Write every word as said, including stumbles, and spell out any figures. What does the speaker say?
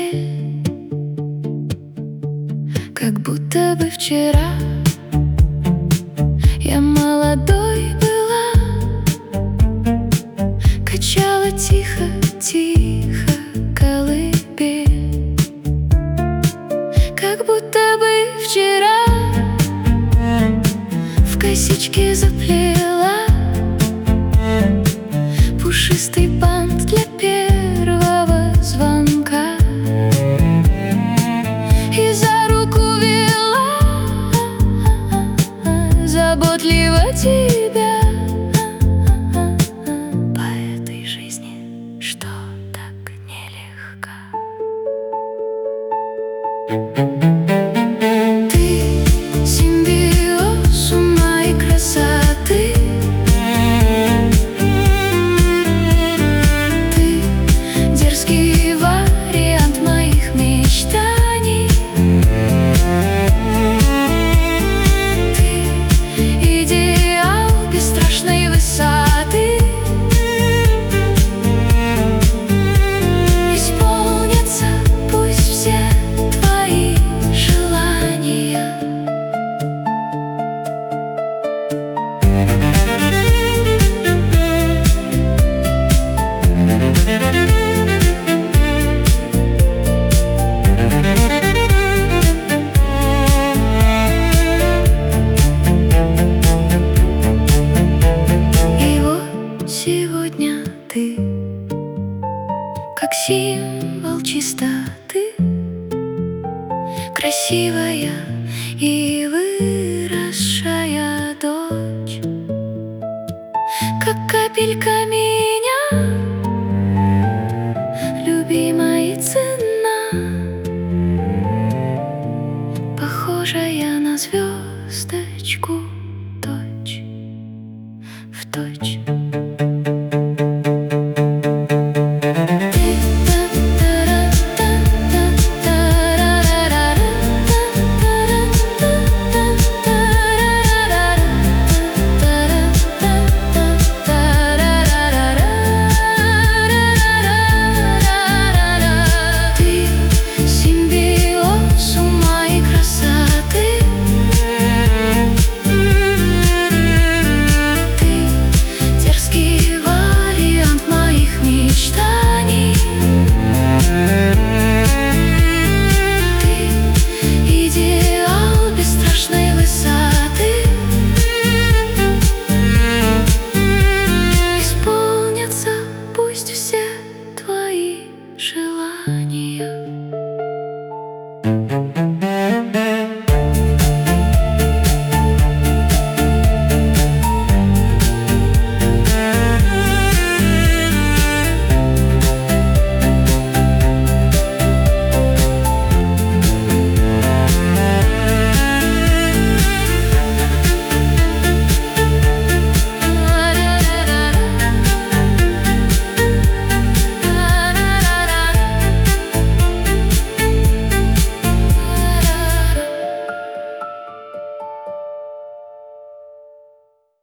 постель, как будто бы вчера я молодой была, качала тихо-тихо колыбель, как будто бы вчера в косичке заплела пушистый бант для первого звонка и за руку вела заботливо тебя по этой жизни, что так нелегка. Ты симбиоз ума и красоты, ты дерзкий вариант моих мечтаний, ты идеал бесстрашной высоты. Исполнятся пусть все твои желания. И вот сегодня ты, как символ чистоты, красивая и выросшая дочь, как капельками